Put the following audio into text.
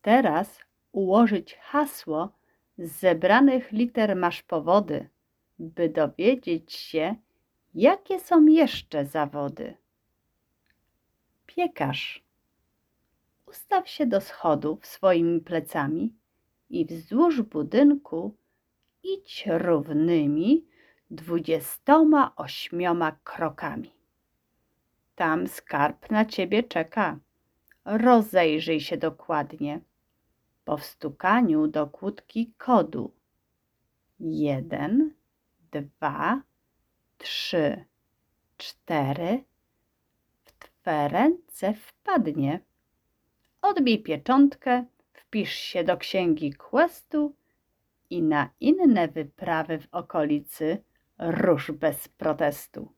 teraz ułożyć hasło z zebranych liter masz powody, by dowiedzieć się, jakie są jeszcze zawody. Piekarz. Ustaw się do schodów swoimi plecami i wzdłuż budynku idź równymi 28 krokami. Tam skarb na ciebie czeka. Rozejrzyj się dokładnie. Po wstukaniu do kłódki kodu 1, 2, 3, 4 w twe ręce wpadnie. Odbij pieczątkę, wpisz się do księgi questu i na inne wyprawy w okolicy rusz bez protestu.